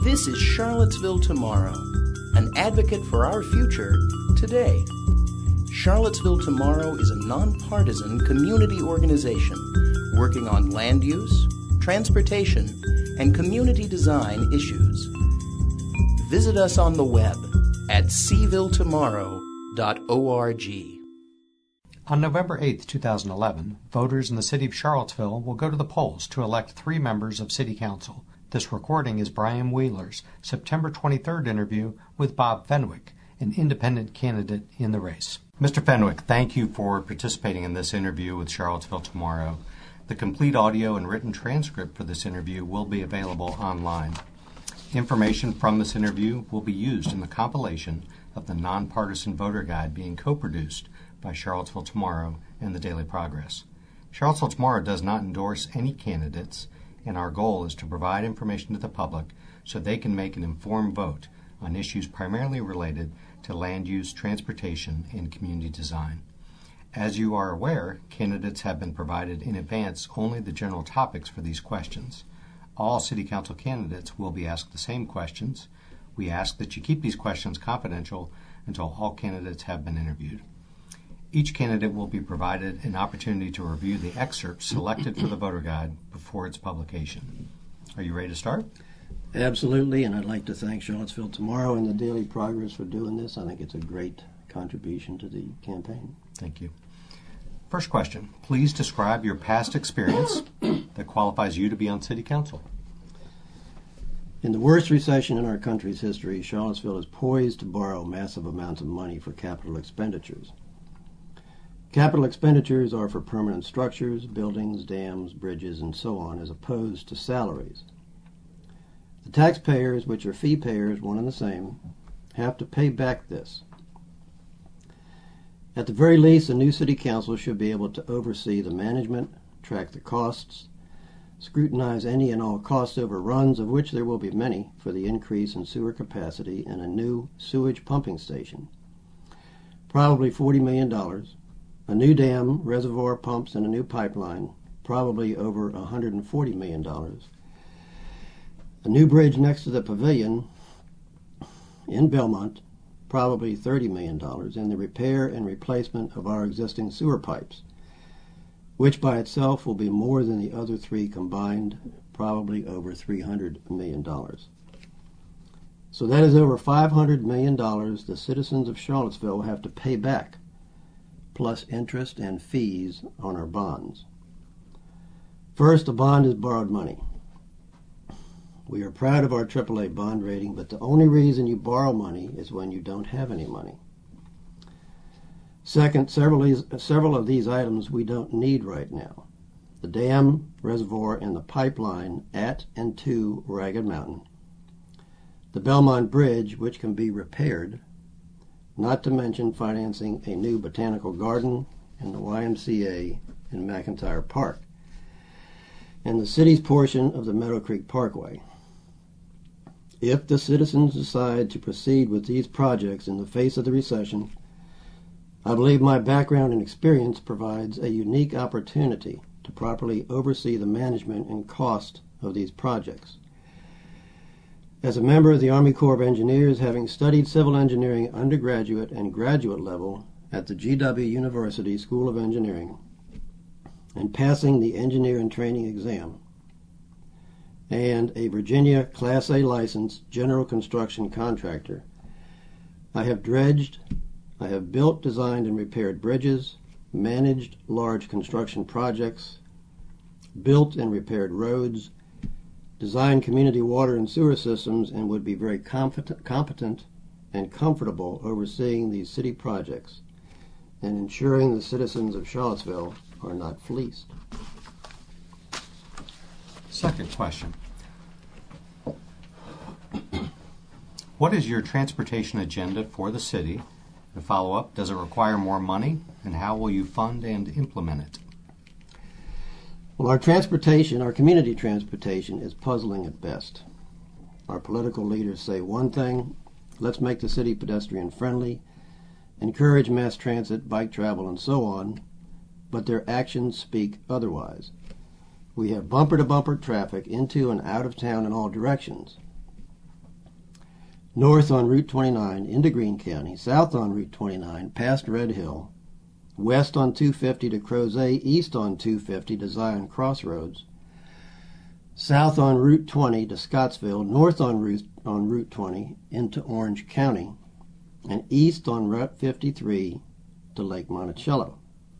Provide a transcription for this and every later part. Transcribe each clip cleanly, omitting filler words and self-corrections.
This is Charlottesville Tomorrow, an advocate for our future today. Charlottesville Tomorrow is a nonpartisan community organization working on land use, transportation, and community design issues. Visit us on the web at cvilletomorrow.org. On November 8, 2011, voters in the city of Charlottesville will go to the polls to elect 3 members of City Council. This recording is Brian Wheeler's September 23rd interview with Bob Fenwick, an independent candidate in the race. Mr. Fenwick, thank you for participating in this interview with Charlottesville Tomorrow. The complete audio and written transcript for this interview will be available online. Information from this interview will be used in the compilation of the Nonpartisan Voter Guide being co-produced by Charlottesville Tomorrow and the Daily Progress. Charlottesville Tomorrow does not endorse any candidates, and our goal is to provide information to the public so they can make an informed vote on issues primarily related to land use, transportation, and community design. As you are aware, candidates have been provided in advance only the general topics for these questions. All City Council candidates will be asked the same questions. We ask that you keep these questions confidential until all candidates have been interviewed. Each candidate will be provided an opportunity to review the excerpts selected for the voter guide before its publication. Are you ready to start? Absolutely, and I'd like to thank Charlottesville Tomorrow and the Daily Progress for doing this. I think it's a great contribution to the campaign. Thank you. First question, please describe your past experience that qualifies you to be on City Council. In the worst recession in our country's history, Charlottesville is poised to borrow massive amounts of money for capital expenditures. Capital expenditures are for permanent structures, buildings, dams, bridges, and so on, as opposed to salaries. The taxpayers, which are fee payers, one and the same, have to pay back this. At the very least, the new City Council should be able to oversee the management, track the costs, scrutinize any and all cost overruns, of which there will be many, for the increase in sewer capacity and a new sewage pumping station. Probably $40 million. A new dam, reservoir pumps, and a new pipeline, probably over $140 million. A new bridge next to the pavilion in Belmont, probably $30 million, and the repair and replacement of our existing sewer pipes, which by itself will be more than the other 3 combined, probably over $300 million. So that is over $500 million the citizens of Charlottesville have to pay back, plus interest and fees on our bonds. First, a bond is borrowed money. We are proud of our AAA bond rating, but the only reason you borrow money is when you don't have any money. Second, several of these items we don't need right now. The dam, reservoir, and the pipeline at and to Ragged Mountain. The Belmont Bridge, which can be repaired, not to mention financing a new botanical garden and the YMCA in McIntyre Park, and the city's portion of the Meadow Creek Parkway. If the citizens decide to proceed with these projects in the face of the recession, I believe my background and experience provides a unique opportunity to properly oversee the management and cost of these projects. As a member of the Army Corps of Engineers, having studied civil engineering undergraduate and graduate level at the GW University School of Engineering, and passing the engineer in training exam, and a Virginia Class A licensed general construction contractor, I have built, designed, and repaired bridges, managed large construction projects, built and repaired roads, designed community water and sewer systems, and would be very competent and comfortable overseeing these city projects and ensuring the citizens of Charlottesville are not fleeced. Second question. What is your transportation agenda for the city? And follow-up, does it require more money? And how will you fund and implement it? Well, our community transportation is puzzling at best. Our political leaders say one thing, let's make the city pedestrian friendly, encourage mass transit, bike travel, and so on, but their actions speak otherwise. We have bumper-to-bumper traffic into and out of town in all directions. north on Route 29 into Greene County, south on Route 29 past Red Hill, west on 250 to Crozet, east on 250 to Zion Crossroads, south on Route 20 to Scottsville, north on Route 20 into Orange County, and east on Route 53 to Lake Monticello.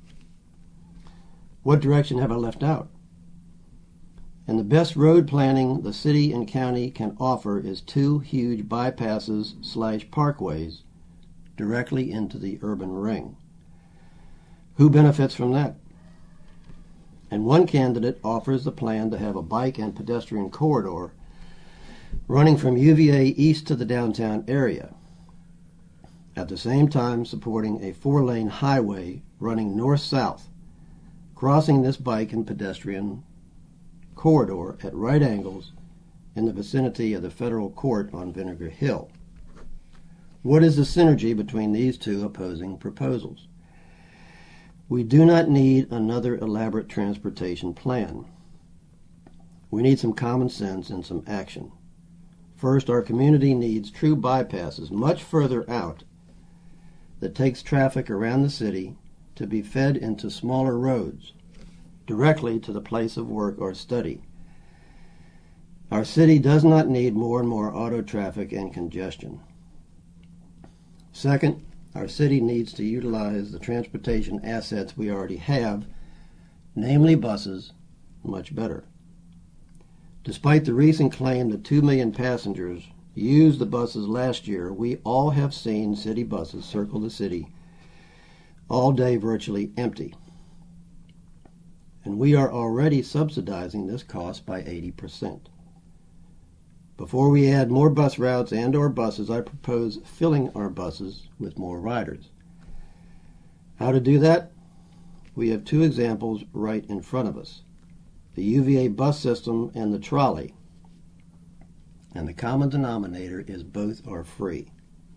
What direction have I left out? And the best road planning the city and county can offer is 2 huge bypasses/parkways directly into the urban ring. Who benefits from that? And one candidate offers the plan to have a bike and pedestrian corridor running from UVA east to the downtown area, at the same time supporting a 4-lane highway running north-south, crossing this bike and pedestrian corridor at right angles in the vicinity of the federal court on Vinegar Hill. What is the synergy between these two opposing proposals? We do not need another elaborate transportation plan. We need some common sense and some action. First, our community needs true bypasses much further out that takes traffic around the city to be fed into smaller roads directly to the place of work or study. Our city does not need more and more auto traffic and congestion. Second, our city needs to utilize the transportation assets we already have, namely buses, much better. Despite the recent claim that 2 million passengers used the buses last year, we all have seen city buses circle the city all day virtually empty. And we are already subsidizing this cost by 80%. Before we add more bus routes and/or buses, I propose filling our buses with more riders. How to do that? We have 2 examples right in front of us: the UVA bus system and the trolley. And the common denominator is both are free.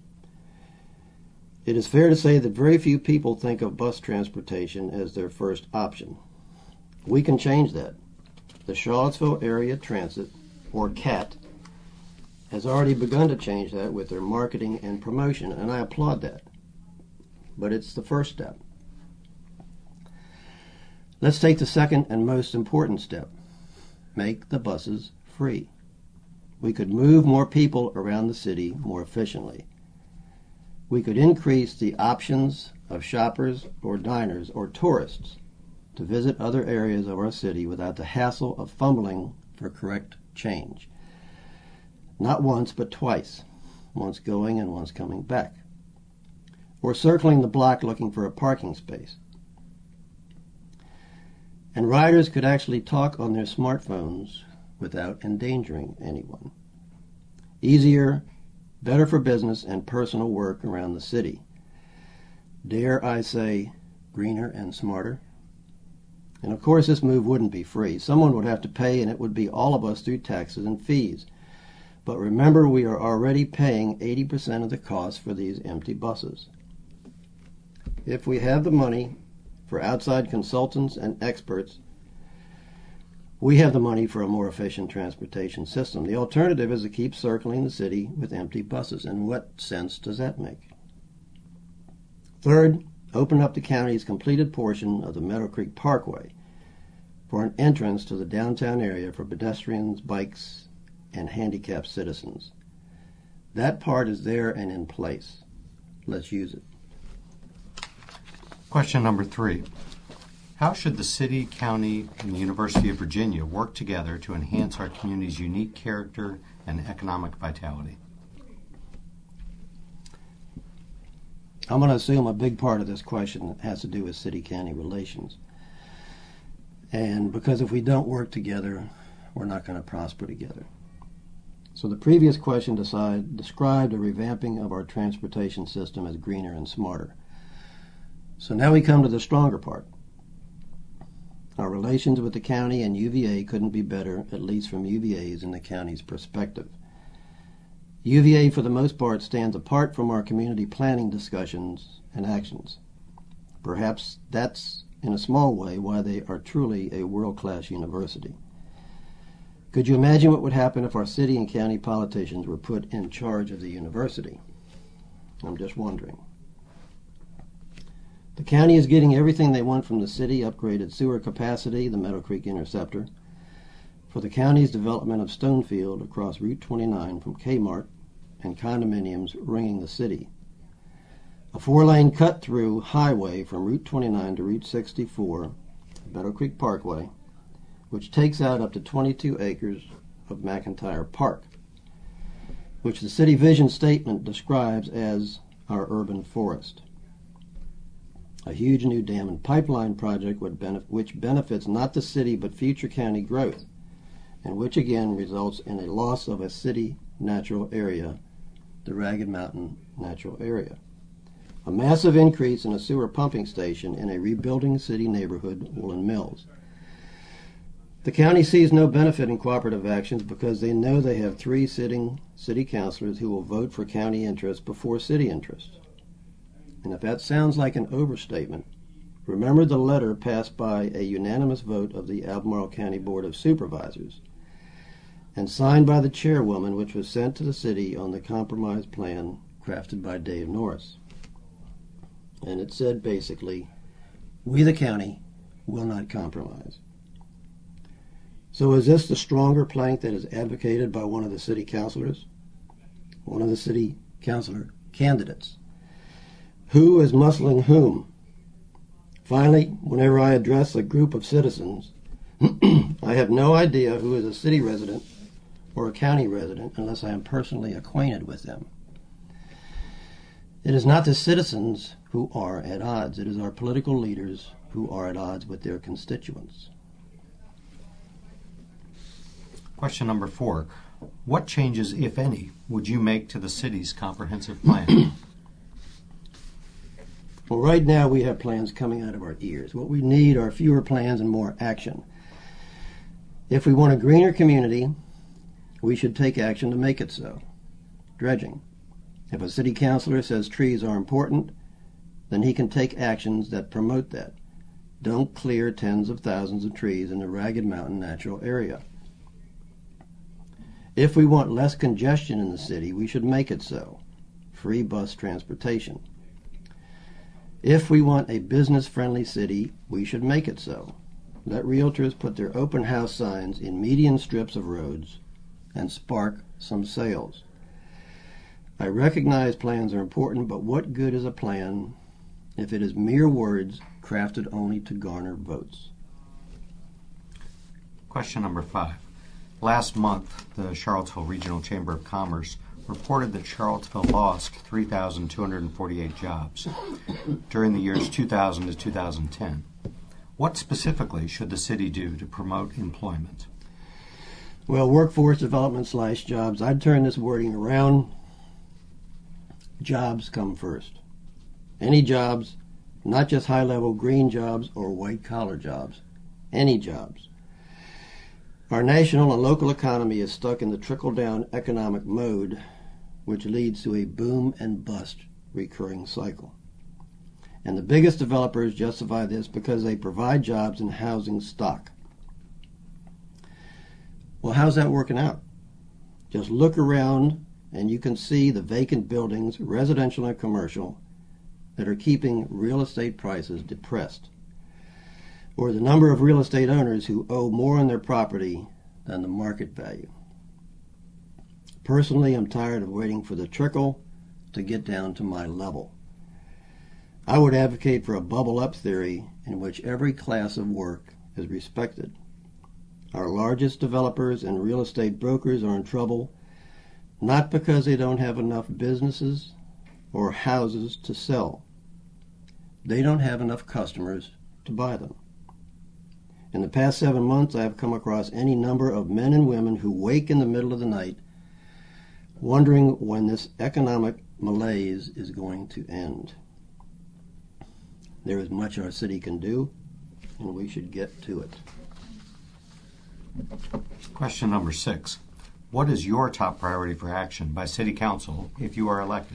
It is fair to say that very few people think of bus transportation as their first option. We can change that. The Charlottesville Area Transit, or CAT, has already begun to change that with their marketing and promotion, and I applaud that. But it's the first step. Let's take the second and most important step. Make the buses free. We could move more people around the city more efficiently. We could increase the options of shoppers or diners or tourists to visit other areas of our city without the hassle of fumbling for correct change. Not once, but twice, once going and once coming back. Or circling the block looking for a parking space. And riders could actually talk on their smartphones without endangering anyone. Easier, better for business and personal work around the city. Dare I say, greener and smarter? And of course this move wouldn't be free. Someone would have to pay, and it would be all of us through taxes and fees. But remember, we are already paying 80% of the cost for these empty buses. If we have the money for outside consultants and experts, we have the money for a more efficient transportation system. The alternative is to keep circling the city with empty buses. And what sense does that make? Third, open up the county's completed portion of the Meadow Creek Parkway for an entrance to the downtown area for pedestrians, bikes, and handicapped citizens. That part is there and in place. Let's use it. Question number 3. How should the city, county, and the University of Virginia work together to enhance our community's unique character and economic vitality? I'm going to assume a big part of this question has to do with city-county relations. And because if we don't work together, we're not going to prosper together. So the previous question described a revamping of our transportation system as greener and smarter. So now we come to the stronger part. Our relations with the county and UVA couldn't be better, at least from UVA's and the county's perspective. UVA, for the most part, stands apart from our community planning discussions and actions. Perhaps that's, in a small way, why they are truly a world-class university. Could you imagine what would happen if our city and county politicians were put in charge of the university? I'm just wondering. The county is getting everything they want from the city: upgraded sewer capacity, the Meadow Creek Interceptor, for the county's development of Stonefield across Route 29 from Kmart, and condominiums ringing the city. A 4-lane cut-through highway from Route 29 to Route 64, Meadow Creek Parkway, which takes out up to 22 acres of McIntyre Park, which the city vision statement describes as our urban forest. A huge new dam and pipeline project which benefits not the city but future county growth, and which again results in a loss of a city natural area, the Ragged Mountain Natural Area. A massive increase in a sewer pumping station in a rebuilding city neighborhood, Woolen Mills. The county sees no benefit in cooperative actions because they know they have 3 sitting city councilors who will vote for county interests before city interests. And if that sounds like an overstatement, remember the letter passed by a unanimous vote of the Albemarle County Board of Supervisors and signed by the chairwoman, which was sent to the city on the compromise plan crafted by Dave Norris. And it said basically, we the county will not compromise. So is this the stronger plank that is advocated by one of the city councilors? One of the city councilor candidates? Who is muscling whom? Finally, whenever I address a group of citizens, I have no idea who is a city resident or a county resident unless I am personally acquainted with them. It is not the citizens who are at odds. It is our political leaders who are at odds with their constituents. Question number 4. What changes, if any, would you make to the city's comprehensive plan? Well, right now we have plans coming out of our ears. What we need are fewer plans and more action. If we want a greener community, we should take action to make it so. Dredging. If a city councilor says trees are important, then he can take actions that promote that. Don't clear tens of thousands of trees in the Ragged Mountain Natural Area. If we want less congestion in the city, we should make it so. Free bus transportation. If we want a business-friendly city, we should make it so. Let realtors put their open house signs in median strips of roads and spark some sales. I recognize plans are important, but what good is a plan if it is mere words crafted only to garner votes? Question number 5. Last month, the Charlottesville Regional Chamber of Commerce reported that Charlottesville lost 3,248 jobs during the years 2000 to 2010. What specifically should the city do to promote employment? Well, workforce development / jobs. I'd turn this wording around. Jobs come first. Any jobs, not just high-level green jobs or white-collar jobs. Any jobs. Our national and local economy is stuck in the trickle-down economic mode, which leads to a boom and bust recurring cycle. And the biggest developers justify this because they provide jobs and housing stock. Well, how's that working out? Just look around and you can see the vacant buildings, residential and commercial, that are keeping real estate prices depressed, or the number of real estate owners who owe more on their property than the market value. Personally, I'm tired of waiting for the trickle to get down to my level. I would advocate for a bubble-up theory in which every class of work is respected. Our largest developers and real estate brokers are in trouble not because they don't have enough businesses or houses to sell. They don't have enough customers to buy them. In the past 7 months, I have come across any number of men and women who wake in the middle of the night wondering when this economic malaise is going to end. There is much our city can do, and we should get to it. Question number 6. What is your top priority for action by City Council if you are elected?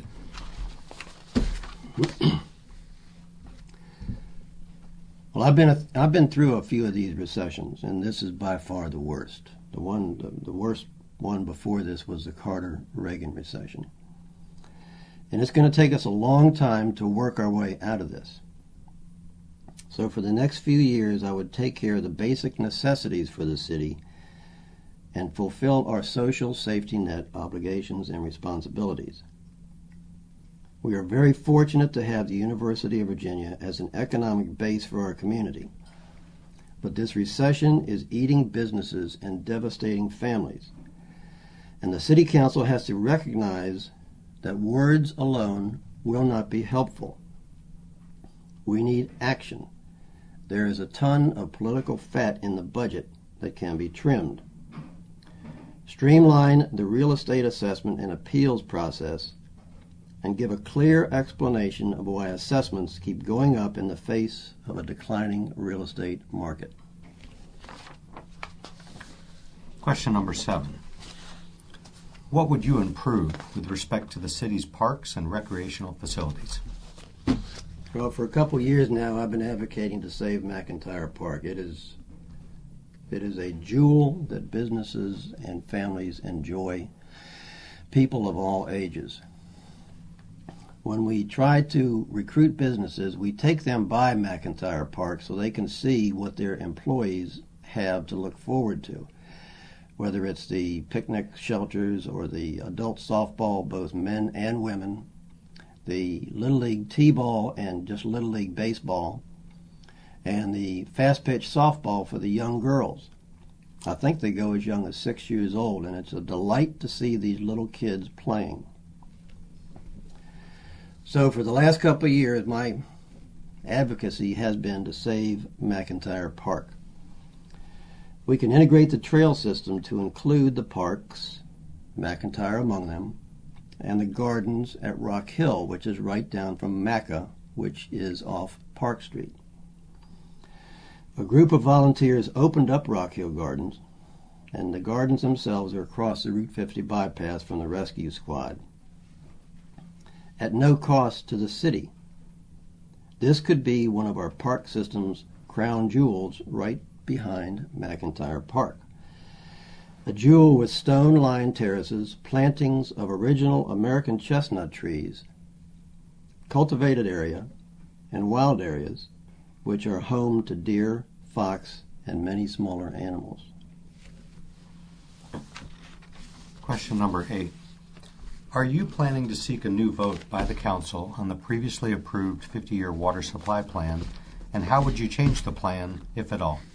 Well, I've been through a few of these recessions, and this is by far the worst. The worst one before this was the Carter-Reagan recession. And it's going to take us a long time to work our way out of this. So for the next few years, I would take care of the basic necessities for the city and fulfill our social safety net obligations and responsibilities. We are very fortunate to have the University of Virginia as an economic base for our community. But this recession is eating businesses and devastating families. And the City Council has to recognize that words alone will not be helpful. We need action. There is a ton of political fat in the budget that can be trimmed. Streamline the real estate assessment and appeals process and give a clear explanation of why assessments keep going up in the face of a declining real estate market. Question number 7. What would you improve with respect to the city's parks and recreational facilities? Well, for a couple years now, I've been advocating to save McIntyre Park. It is a jewel that businesses and families enjoy, people of all ages. When we try to recruit businesses, we take them by McIntyre Park so they can see what their employees have to look forward to, whether it's the picnic shelters or the adult softball, both men and women, the Little League T-ball and just Little League baseball, and the fast-pitch softball for the young girls. I think they go as young as 6 years old, and it's a delight to see these little kids playing. So for the last couple of years, my advocacy has been to save McIntyre Park. We can integrate the trail system to include the parks, McIntyre among them, and the gardens at Rock Hill, which is right down from Macca, which is off Park Street. A group of volunteers opened up Rock Hill Gardens, and the gardens themselves are across the Route 50 bypass from the rescue squad, at no cost to the city. This could be one of our park system's crown jewels right behind McIntyre Park. A jewel with stone-lined terraces, plantings of original American chestnut trees, cultivated area, and wild areas, which are home to deer, fox, and many smaller animals. Question number 8. Are you planning to seek a new vote by the Council on the previously approved 50-year water supply plan, and how would you change the plan, if at all?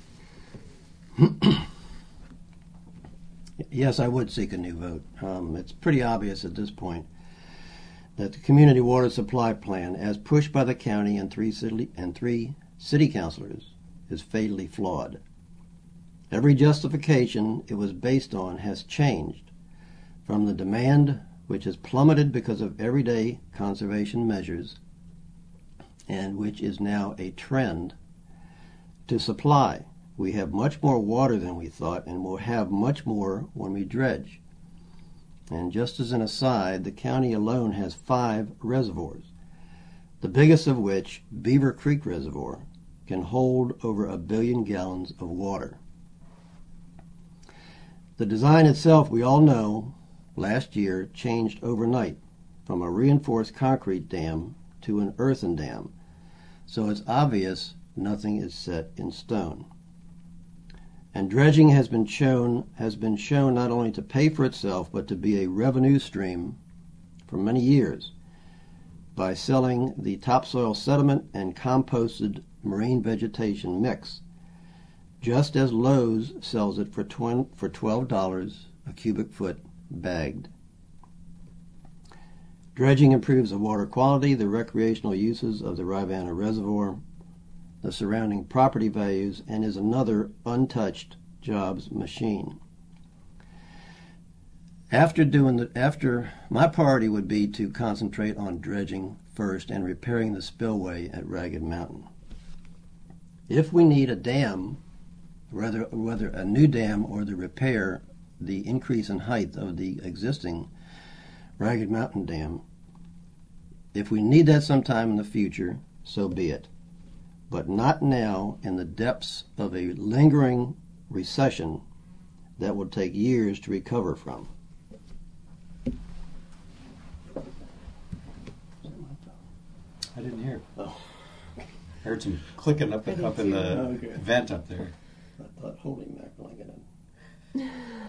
Yes, I would seek a new vote. It's pretty obvious at this point that the community water supply plan, as pushed by the county and three city councilors, is fatally flawed. Every justification it was based on has changed, from the demand, which has plummeted because of everyday conservation measures, and which is now a trend, to supply. We have much more water than we thought, and we'll have much more when we dredge. And just as an aside, the county alone has 5 reservoirs, the biggest of which, Beaver Creek Reservoir, can hold over 1 billion gallons of water. The design itself, we all know, last year changed overnight from a reinforced concrete dam to an earthen dam, so it's obvious nothing is set in stone. And dredging has been shown not only to pay for itself, but to be a revenue stream for many years by selling the topsoil sediment and composted marine vegetation mix, just as Lowe's sells it for $12 a cubic foot bagged. Dredging improves the water quality, the recreational uses of the Rivanna Reservoir, the surrounding property values, and is another untouched jobs machine. After my priority would be to concentrate on dredging first and repairing the spillway at Ragged Mountain. If we need a dam, whether a new dam or the repair, the increase in height of the existing Ragged Mountain Dam, if we need that sometime in the future, so be it. But not now, in the depths of a lingering recession, that will take years to recover from. I didn't hear. Oh. I heard some clicking up in the vent up there. I thought holding that blanket in.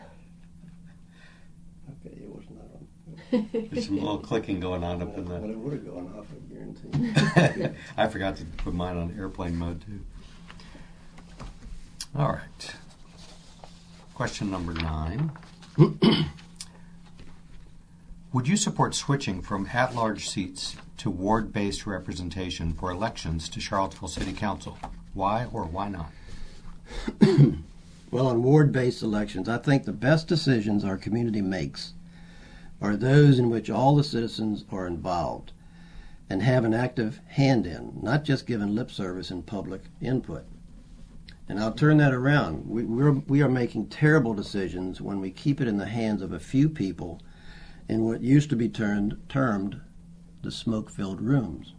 Okay, it was not on. There's some little clicking going on up in Well, the... it would have gone off, I guarantee. I forgot to put mine on airplane mode, too. All right. Question number 9. Would you support switching from at-large seats to ward-based representation for elections to Charlottesville City Council? Why or why not? Well, on ward-based elections, I think the best decisions our community makes are those in which all the citizens are involved and have an active hand in, not just given lip service and public input. And I'll turn that around. We are making terrible decisions when we keep it in the hands of a few people in what used to be termed the smoke-filled rooms.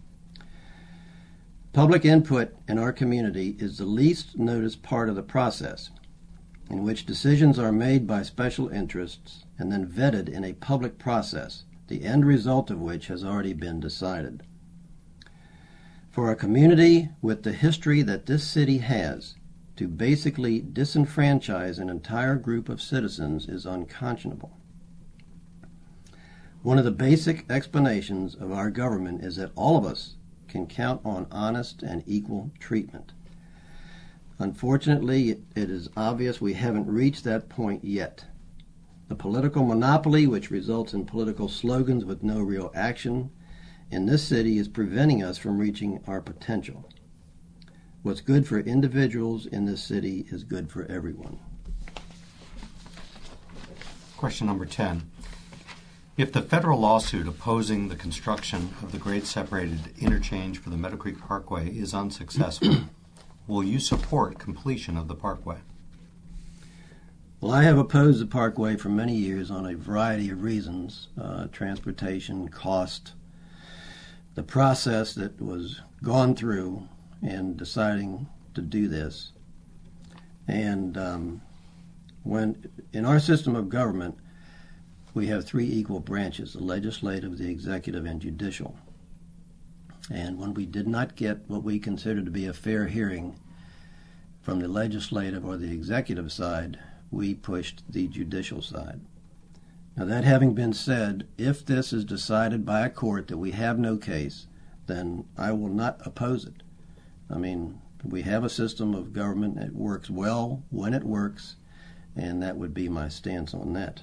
Public input in our community is the least noticed part of the process, in which decisions are made by special interests and then vetted in a public process, the end result of which has already been decided. For a community with the history that this city has, to basically disenfranchise an entire group of citizens is unconscionable. One of the basic explanations of our government is that all of us can count on honest and equal treatment. Unfortunately, it is obvious we haven't reached that point yet. The political monopoly, which results in political slogans with no real action, in this city is preventing us from reaching our potential. What's good for individuals in this city is good for everyone. Question number 10. If the federal lawsuit opposing the construction of the grade-separated interchange for the Meadow Creek Parkway is unsuccessful, will you support completion of the parkway? Well, I have opposed the parkway for many years on a variety of reasons, transportation, cost, the process that was gone through in deciding to do this. And when in our system of government, we have 3 equal branches, the legislative, the executive, and judicial. And when we did not get what we considered to be a fair hearing from the legislative or the executive side, we pushed the judicial side. Now, that having been said, if this is decided by a court that we have no case, then I will not oppose it. I mean, we have a system of government that works well when it works, and that would be my stance on that.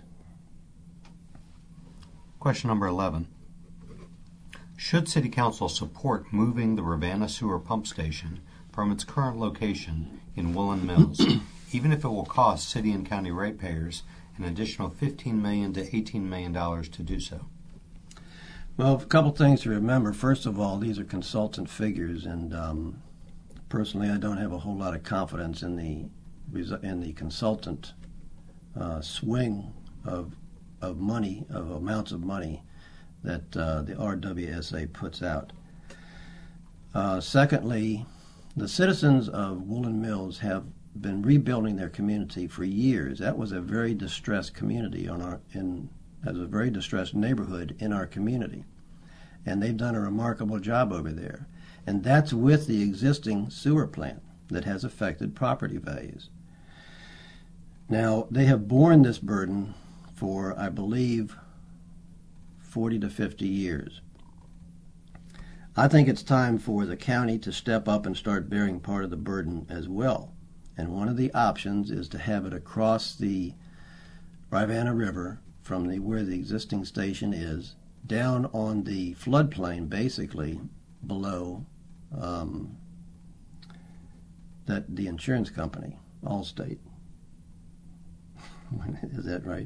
Question number 11. Should City Council support moving the Ravenna Sewer Pump Station from its current location in Woolen Mills, even if it will cost city and county ratepayers an additional $15 million to $18 million to do so? Well, a couple things to remember. First of all, these are consultant figures, and personally, I don't have a whole lot of confidence in the consultant swing of money, of amounts of money that the RWSA puts out. Secondly, the citizens of Woolen Mills have been rebuilding their community for years. That was a very distressed community as a very distressed neighborhood in our community, and they've done a remarkable job over there. And that's with the existing sewer plant that has affected property values. Now, they have borne this burden for, I believe, 40 to 50 years. I think it's time for the county to step up and start bearing part of the burden as well. And one of the options is to have it across the Rivanna River from where the existing station is, down on the floodplain, basically below that the insurance company, Allstate. Is that right?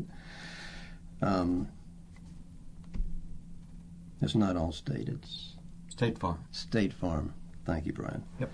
It's not Allstate, it's State Farm. State Farm. Thank you, Brian. Yep.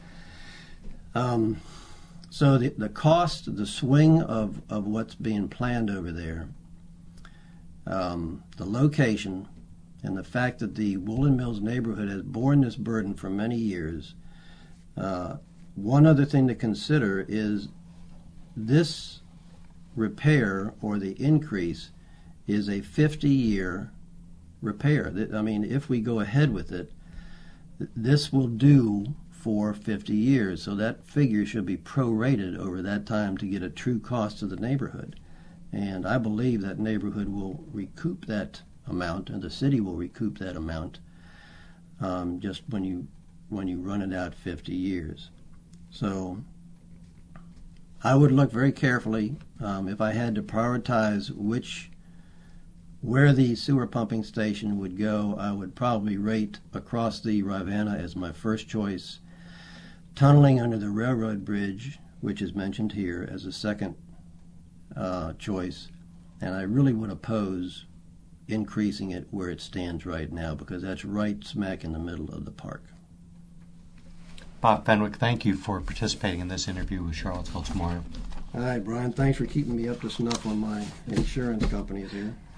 So the cost, the swing of what's being planned over there, the location, and the fact that the Woolen Mills neighborhood has borne this burden for many years, one other thing to consider is this repair or the increase is a 50-year repair. I mean, if we go ahead with it, this will do for 50 years. So that figure should be prorated over that time to get a true cost to the neighborhood. And I believe that neighborhood will recoup that amount, and the city will recoup that amount just when you run it out 50 years. So I would look very carefully if I had to prioritize where the sewer pumping station would go. I would probably rate across the Rivanna as my first choice, tunneling under the railroad bridge, which is mentioned here, as a second choice, and I really would oppose increasing it where it stands right now, because that's right smack in the middle of the park. Bob Fenwick, thank you for participating in this interview with Charlottesville Tomorrow. All right, Brian, thanks for keeping me up to snuff on my insurance companies here.